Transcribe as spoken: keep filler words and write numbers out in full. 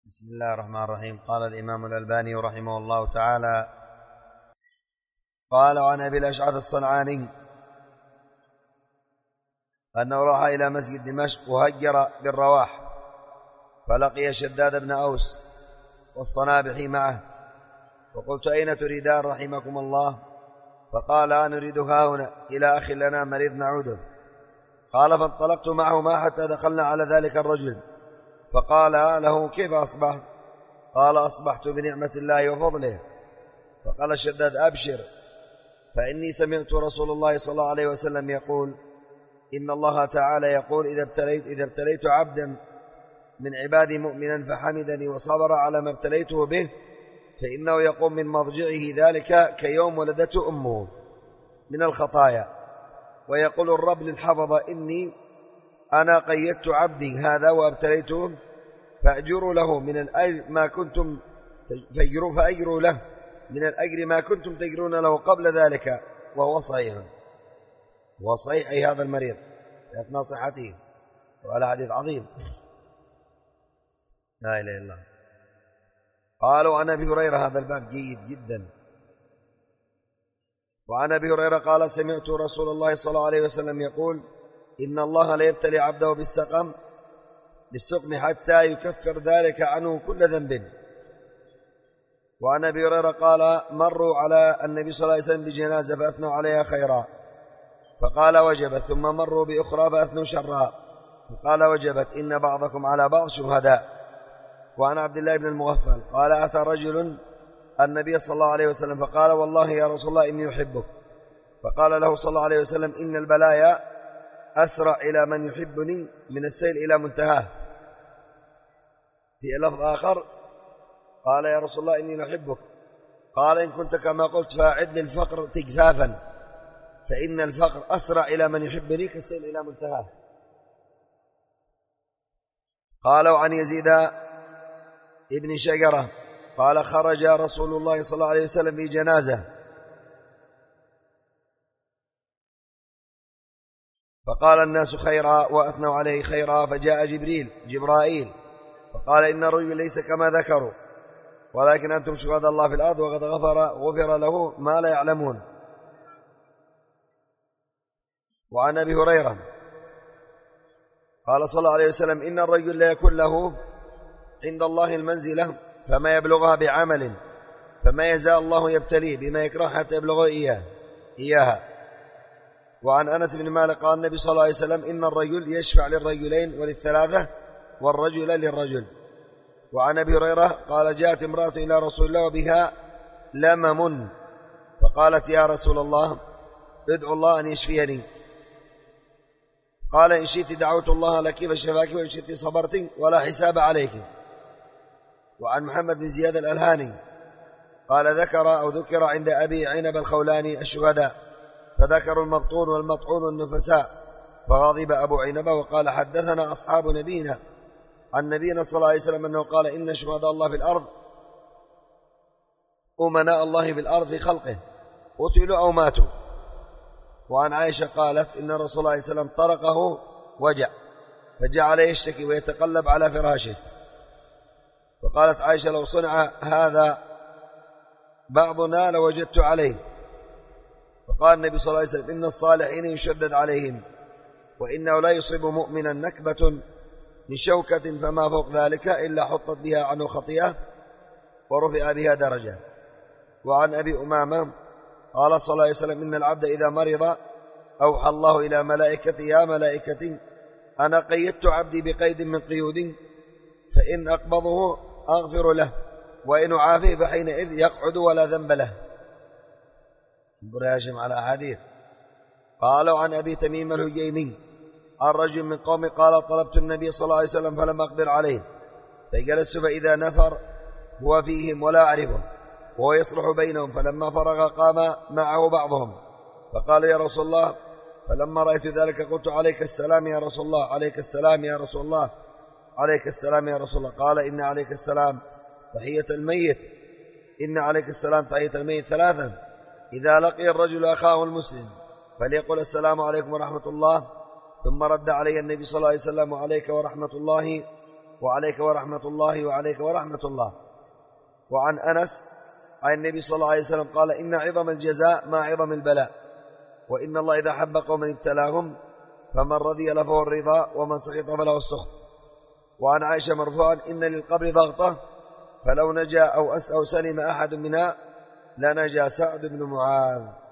بسم الله الرحمن الرحيم. قال الإمام الألباني رحمه الله تعالى: قال عن أبي الأشعث الصنعاني أنه راح إلى مسجد دمشق وهجر بالرواح، فلقي شداد بن أوس والصنابحي معه، وقلت: أين تريدان رحمكم الله؟ فقال: نريد هاهنا إلى أخ لنا مريض نعوده. قال: فانطلقت معهما حتى دخلنا على ذلك الرجل، فقال له: كيف أصبحت؟ قال: أصبحت بنعمة الله وفضله. فقال الشداد: أبشر، فإني سمعت رسول الله صلى الله عليه وسلم يقول: إن الله تعالى يقول: إذا ابتليت, إذا ابتليت عبدا من عبادي مؤمنا فحمدني وصبر على ما ابتليته به، فإنه يقوم من مضجعه ذلك كيوم ولدته أمه من الخطايا، ويقول الرب للحفظة: إني أنا قيدت عبدي هذا وابتليته، فأجروا له من الأجر ما كنتم فأجروا فأجروا له من الأجر ما كنتم تجرون له قبل ذلك، وهو صحيح. وهو صحيح أي هذا المريض في أثناء صحته، وعلى حديث عظيم لا إله إلا الله. قالوا عن أبي هريرة، هذا الباب جيد جدا. وعن أبي هريرة قال: سمعت رسول الله صلى الله عليه وسلم يقول: إن الله لا يبتلي عبده بالسقم بالسقم حتى يكفر ذلك عنه كل ذنب. وعن أبي هريرة قال: مروا على النبي صلى الله عليه وسلم بجنازة فأثنوا عليها خيرا، فقال: وجبت. ثم مروا بأخرى فأثنوا شرا، فقال: وجبت. إن بعضكم على بعض شهداء. وعن عبد الله بن المغفل قال: أتى رجل النبي صلى الله عليه وسلم فقال: والله يا رسول الله إني أحبك. فقال له صلى الله عليه وسلم: إن البلايا أسرع إلى من يحبني من السيل إلى منتهاه. في لفظ آخر قال: يا رسول الله إني أحبك. قال: إن كنت كما قلت فأعد للفقر تجفافا، فإن الفقر أسرع إلى من يحبني كالسيل إلى منتهاه. قالوا عن يزيد ابن شجرة قال: خرج رسول الله صلى الله عليه وسلم في جنازة، فقال الناس خيرا وأثنوا عليه خيرا، فجاء جبريل جبرائيل فقال: إن الرجل ليس كما ذكروا، ولكن أنتم شهداء الله في الأرض، وقد غفر غفر له ما لا يعلمون. وعن أبي هريرة قال صلى الله عليه وسلم: إن الرجل لا يكون له عند الله المنزلة فما يبلغها بعمل، فما يزال الله يبتليه بما يكره حتى يبلغه إياه إياها. وعن أنس بن مالك قال النبي صلى الله عليه وسلم: إن الرجل يشفع للرجلين وللثلاثة والرجل للرجل. وعن أبي هريرة قال: جاءت امرأة إلى رسول الله وبها لمم، فقالت: يا رسول الله ادعو الله أن يشفيني. قال: إن شئت دعوت الله لك فشفاك، وإن شئت صبرت ولا حساب عليك. وعن محمد بن زياد الألهاني قال: ذكر أو ذكر عند أبي عنب الخولاني الشهداء، فذكروا المبطون والمطعون والنفساء، فغضب أبو عنب وقال: حدثنا أصحاب نبينا عن نبينا صلى الله عليه وسلم أنه قال: إن شهداء الله في الأرض أمناء الله في الأرض في خلقه قتلوا أو ماتوا. وعن عائشة قالت: إن رسول الله صلى الله عليه وسلم طرقه وجع، فجعل يشتكي ويتقلب على فراشه. فقالت عائشة: لو صنع هذا بعضنا لوجدت عليه. فقال النبي صلى الله عليه وسلم: إن الصالحين يشدد عليهم، وإنه لا يصيب مؤمنا نكبة من شوكة فما فوق ذلك إلا حطت بها عنه خطيئة ورفع بها درجة. وعن أبي أمامة قال صلى الله عليه وسلم: إن العبد إذا مرض أوحى الله إلى ملائكته: يا ملائكتي أنا قيدت عبدي بقيد من قيود، فإن أقبضه أغفر له، وإن أعافيه فحينئذ يقعد ولا ذنب له. انظر يا هاشم على أحاديث. قالوا عن أبي تميم الهجيمي عن رجل من قوم قال: طلبت النبي صلى الله عليه وسلم فلم أقدر عليه، فجلست فإذا نفر هو فيهم ولا أعرفه وهو يصلح بينهم، فلما فرغ قام معه بعضهم فقال: يا رسول الله. فلما رأيت ذلك قلت: عليك السلام يا رسول الله، عليك السلام يا رسول الله، عليك السلام يا رسول الله. قال: إن عليك السلام تحية الميت، إن عليك السلام تحية الميت ثلاثا: إذا لقي الرجل أخاه المسلم فليقل: السلام عليكم ورحمة الله، ثم رد علي النبي صلى الله عليه وسلم: عليك ورحمة الله وعليك ورحمة الله وعليك ورحمة الله. وعن أنس عن النبي صلى الله عليه وسلم قال إن عظم الجزاء ما عظم البلاء، وإن الله إذا حب قوما ابتلاهم فمن رضي له فهو الرضا ومن سخط فله السخط. وعن عائشة مرفوعا إن للقبر ضغطة فلو نجا أو أس أو سلم أحد منها لنجا سعد بن معاذ.